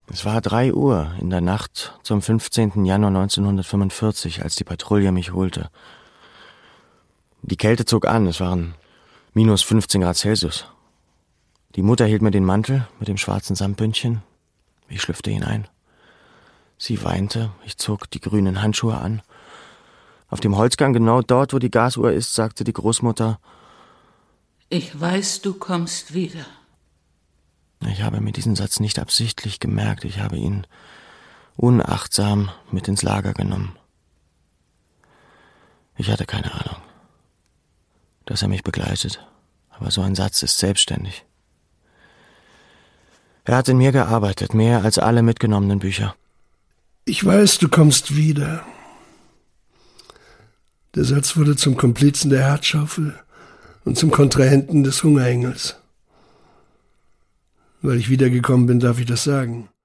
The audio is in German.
Es war 3 Uhr in der Nacht zum 15. Januar 1945, als die Patrouille mich holte. Die Kälte zog an, es waren minus 15 Grad Celsius. Die Mutter hielt mir den Mantel mit dem schwarzen Samtbündchen. Ich schlüpfte hinein. Sie weinte, ich zog die grünen Handschuhe an. Auf dem Holzgang, genau dort, wo die Gasuhr ist, sagte die Großmutter: Ich weiß, du kommst wieder. Ich habe mir diesen Satz nicht absichtlich gemerkt. Ich habe ihn unachtsam mit ins Lager genommen. Ich hatte keine Ahnung, dass er mich begleitet. Aber so ein Satz ist selbstständig. Er hat in mir gearbeitet, mehr als alle mitgenommenen Bücher. Ich weiß, du kommst wieder. Der Satz wurde zum Komplizen der Herzschaufel und zum Kontrahenten des Hungerengels. Weil ich wiedergekommen bin, darf ich das sagen.